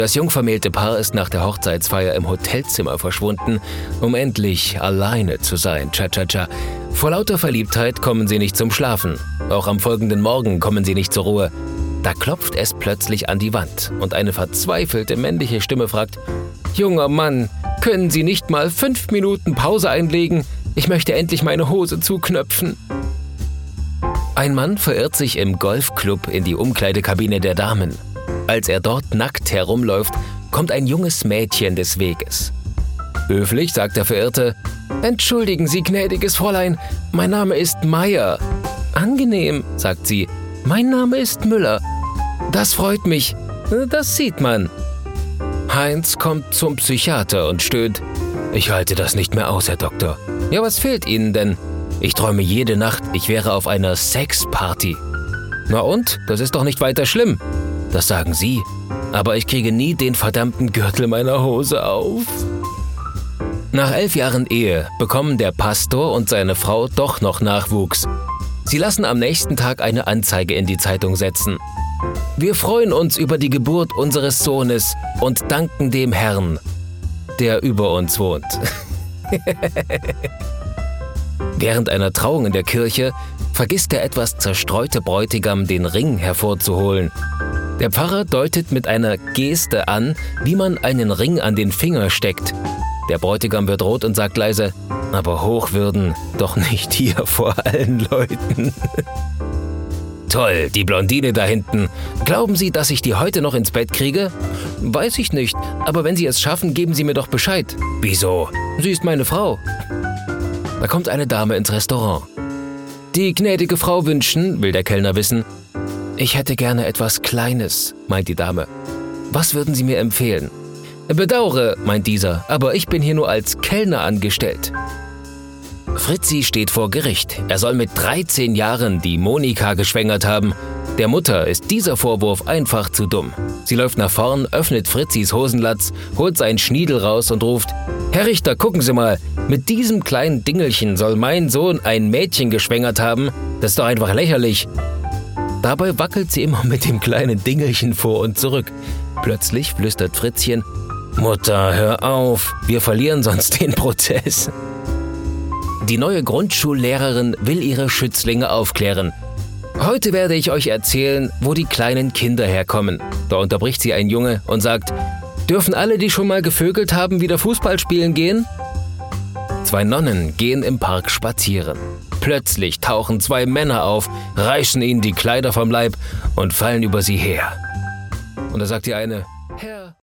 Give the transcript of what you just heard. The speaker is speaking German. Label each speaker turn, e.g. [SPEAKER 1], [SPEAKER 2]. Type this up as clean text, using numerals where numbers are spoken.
[SPEAKER 1] Das jungvermählte Paar ist nach der Hochzeitsfeier im Hotelzimmer verschwunden, um endlich alleine zu sein. Cha-cha-cha. Vor lauter Verliebtheit kommen sie nicht zum Schlafen. Auch am folgenden Morgen kommen sie nicht zur Ruhe. Da klopft es plötzlich an die Wand und eine verzweifelte männliche Stimme fragt: »Junger Mann, können Sie nicht mal 5 Minuten Pause einlegen? Ich möchte endlich meine Hose zuknöpfen.« Ein Mann verirrt sich im Golfclub in die Umkleidekabine der Damen. Als er dort nackt herumläuft, kommt ein junges Mädchen des Weges. Höflich sagt der Verirrte: »Entschuldigen Sie, gnädiges Fräulein, mein Name ist Meier.« »Angenehm«, sagt sie, »mein Name ist Müller.« »Das freut mich, das sieht man.« Heinz kommt zum Psychiater und stöhnt: »Ich halte das nicht mehr aus, Herr Doktor.« »Ja, was fehlt Ihnen denn?« »Ich träume jede Nacht, ich wäre auf einer Sexparty.« »Na und? Das ist doch nicht weiter schlimm.« »Das sagen Sie, aber ich kriege nie den verdammten Gürtel meiner Hose auf.« Nach 11 Jahren Ehe bekommen der Pastor und seine Frau doch noch Nachwuchs. Sie lassen am nächsten Tag eine Anzeige in die Zeitung setzen. »Wir freuen uns über die Geburt unseres Sohnes und danken dem Herrn, der über uns wohnt.« Während einer Trauung in der Kirche vergisst der etwas zerstreute Bräutigam, den Ring hervorzuholen. Der Pfarrer deutet mit einer Geste an, wie man einen Ring an den Finger steckt. Der Bräutigam wird rot und sagt leise: »Aber Hochwürden, doch nicht hier vor allen Leuten.« »Toll, die Blondine da hinten. Glauben Sie, dass ich die heute noch ins Bett kriege?« »Weiß ich nicht, aber wenn Sie es schaffen, geben Sie mir doch Bescheid.« »Wieso? Sie ist meine Frau.« Da kommt eine Dame ins Restaurant. »Die gnädige Frau wünschen«, will der Kellner wissen. »Ich hätte gerne etwas Kleines«, meint die Dame. »Was würden Sie mir empfehlen?« »Bedaure«, meint dieser, »aber ich bin hier nur als Kellner angestellt.« Fritzi steht vor Gericht. Er soll mit 13 Jahren die Monika geschwängert haben. Der Mutter ist dieser Vorwurf einfach zu dumm. Sie läuft nach vorn, öffnet Fritzis Hosenlatz, holt seinen Schniedel raus und ruft: »Herr Richter, gucken Sie mal, mit diesem kleinen Dingelchen soll mein Sohn ein Mädchen geschwängert haben? Das ist doch einfach lächerlich.« Dabei wackelt sie immer mit dem kleinen Dingelchen vor und zurück. Plötzlich flüstert Fritzchen: »Mutter, hör auf, wir verlieren sonst den Prozess.« Die neue Grundschullehrerin will ihre Schützlinge aufklären. »Heute werde ich euch erzählen, wo die kleinen Kinder herkommen.« Da unterbricht sie ein Junge und sagt: »Dürfen alle, die schon mal gevögelt haben, wieder Fußball spielen gehen?« 2 Nonnen gehen im Park spazieren. Plötzlich tauchen 2 Männer auf, reißen ihnen die Kleider vom Leib und fallen über sie her. Und da sagt die eine: